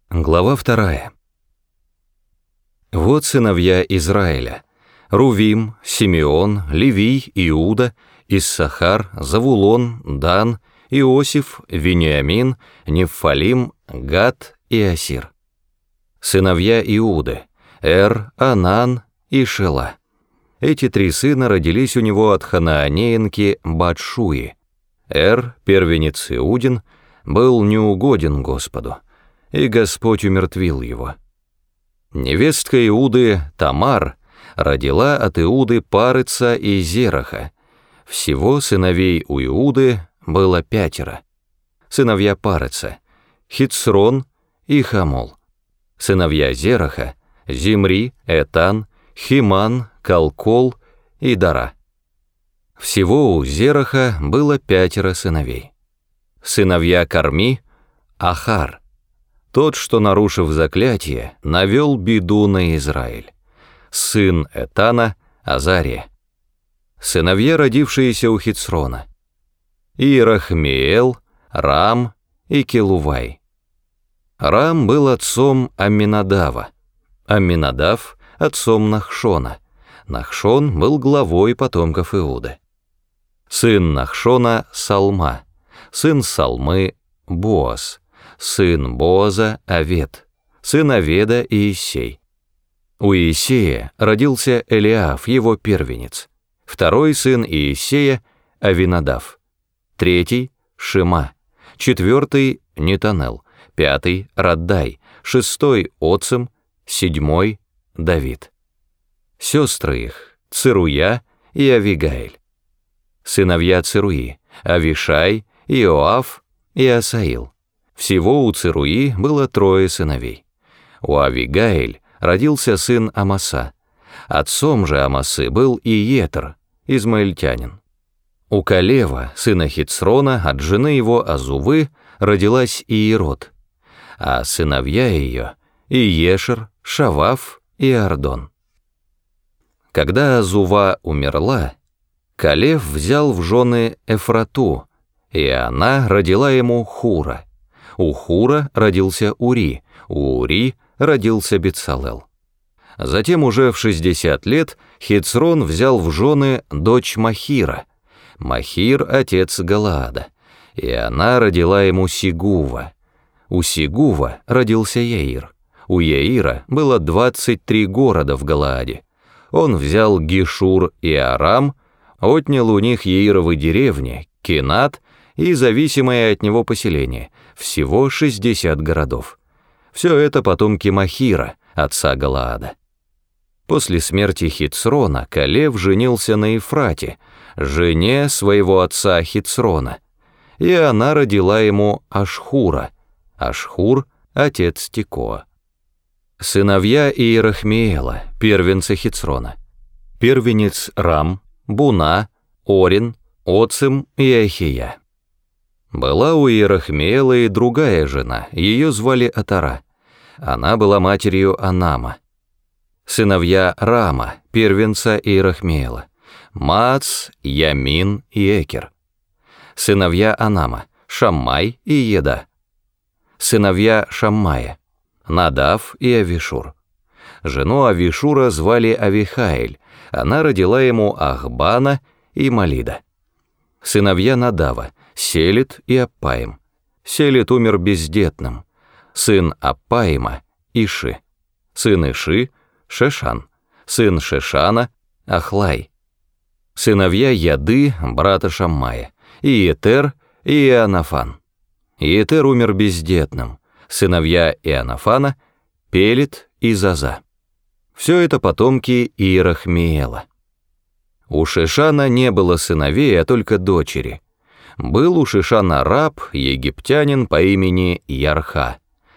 Глава 2. Вот сыновья Израиля: Рувим, Симеон, Левий, Иуда, Иссахар, Завулон, Дан, Иосиф, Вениамин, Неффалим, Гад и Асир. Сыновья Иуды: Эр, Анан и Шела. Эти три сына родились у него от ханаанеянки Батшуи. Эр, первенец Иудин, был неугоден Господу, и Господь умертвил его. Невестка Иуды, Тамар, родила от Иуды Парыца и Зераха. Всего сыновей у Иуды было 5. Сыновья Парыца: Хицрон и Хамол. Сыновья Зераха: Зимри, Этан, Химан, Калкол и Дара. Всего у Зераха было 5 сыновей. Сыновья Карми: Ахар, тот, что, нарушив заклятие, навел беду на Израиль. Сын Этана: Азария. Сыновья, родившиеся у Хицрона: Иерахмеэл, Рам и Келувай. Рам был отцом Амминадава, Амминадав — отцом Нахшона, Нахшон был главой потомков Иуды. Сын Нахшона — Салма, сын Салмы — Боаз, сын Боаза — Овед, сын Оведа — Иисей. У Иисея родился Элиаф, его первенец. Второй сын Иисея — Авинадав. Третий — Шима. Четвертый — Нетанел. 5 — Раддай. 6 — Оцем. 7 — Давид. Сестры их — Церуя и Авигаиль. Сыновья Церуи: Авишай, Иоав и Асаил. Всего у Церуи было 3 сыновей. У Авигаиль родился сын Амаса. Отцом же Амасы был Иетер, измаильтянин. У Калева, сына Хицрона, от жены его Азувы, родилась Иерод, а сыновья ее — Иешер, Шаваф и Ардон. Когда Азува умерла, Калев взял в жены Эфрату, и она родила ему Хура. У Хура родился Ури, у Ури родился Бетсалел. Затем уже в 60 лет Хицрон взял в жены дочь Махира. Махир — отец Галаада, и она родила ему Сигува. У Сигува родился Яир. У Яира было 23 города в Галааде. Он взял Гишур и Арам, отнял у них Яировы деревни, Кинат и зависимое от него поселение, всего 60 городов. Все это потомки Махира, отца Галаада. После смерти Хицрона Калев женился на Ефрате, жене своего отца Хицрона, и она родила ему Ашхура. Ашхур — отец Текоа. Сыновья Иерахмеэла, первенца Хицрона: первенец Рам, Буна, Орин, Оцем и Ахия. Была у Иерахмеэла и другая жена, ее звали Атара. Она была матерью Анама. Сыновья Рама, первенца Иерахмеэла: Маац, Ямин и Экер. Сыновья Анама: Шаммай и Еда. Сыновья Шаммая: Надав и Авишур. Жену Авишура звали Авихаиль, она родила ему Ахбана и Малида. Сыновья Надава: Селит и Аппаим. Селит умер бездетным. Сын Аппаима — Иши. Сын Иши — Шешан. Сын Шешана — Ахлай. Сыновья Яды, брата Шаммая: Иетер и Иоаннафан. Иетер умер бездетным. Сыновья Иоаннафана — Пелет и Заза. Все это потомки Иерахмеэла. У Шешана не было сыновей, а только дочери. Был у Шешана раб, египтянин по имени Ярха.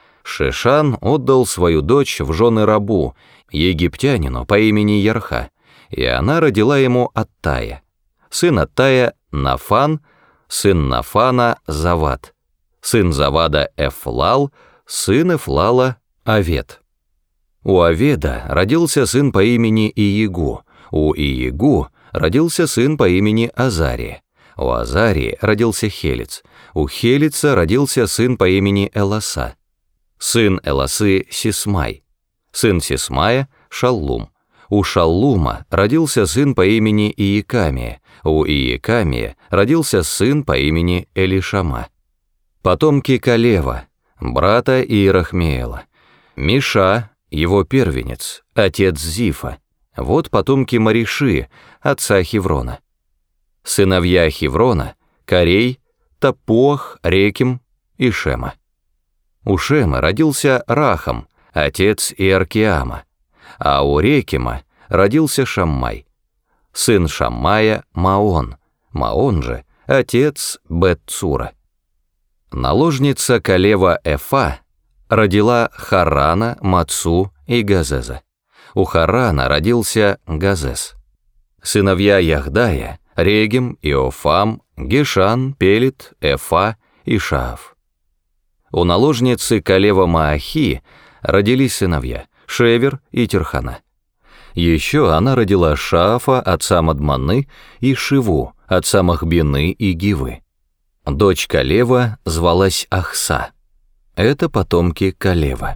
Шешан отдал свою дочь в жены рабу, египтянину по имени Ярха, и она родила ему Аттая. Сын Аттая — Нафан, сын Нафана — Завад, сын Завада — Эфлал, сын Эфлала — Овед. У Оведа родился сын по имени Иегу, у Иегу родился сын по имени Азария, у Азарии родился Хелец, у Хелица родился сын по имени Эласа. сын Эласы Сисмай, сын Сисмая Шаллум. У Шаллума родился сын по имени Иекамия, у Иекамия родился сын по имени Элишама. Потомки Калева, брата Иерахмеэла. Миша, его первенец, отец Зифа. Вот потомки Мариши, отца Хеврона. Сыновья Хеврона, Корей, Тапуах, Рекем и Шема. У Шема родился Рахам, отец Иаркиама, а у Рекема родился Шаммай. Сын Шаммая Маон, Маон же отец Бет-Цура. Наложница Калева Эфа родила Харана, Мацу и Газеза. У Харана родился Газез. Сыновья Яхдая, Регем, Иофам, Гешан, Пелет, Эфа и Шаав. У наложницы Калева Маахи родились сыновья Шевер и Тирхана. Еще она родила Шаафа, отца Мадманы, и Шиву, отца Махбины и Гивы. Дочь Калева звалась Ахса. Это потомки Калева.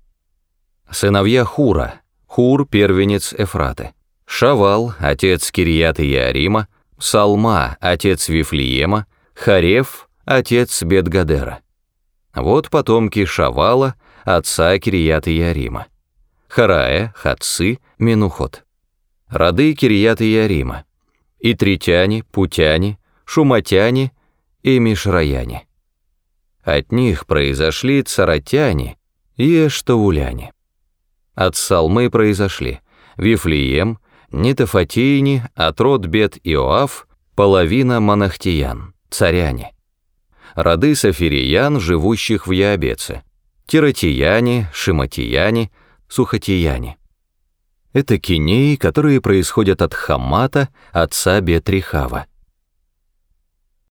Сыновья Хура. Хур, первенец Эфраты. Шавал, отец Кирьят и Яарима. Салма, отец Вифлеема. Хареф, отец Бет-Гадера. Вот потомки Шавала, отца Кирьят и Яарима. Харая, Хатцы, Менухот. Роды Кирьят и Яарима. Итритяне, Путяне, Шуматяне и Мишраяне. От них произошли Царатяне и Эштауляне. От Салмы произошли Вифлеем, Нетофатийни, от род Бет-Иоав, половина Манахтиян, царяне. Роды Сафириян, живущих в Яабеце. Тиратияне, Шиматияне, Сухатияне. Это кинеи, которые происходят от Хамата, отца Бет-Рихава.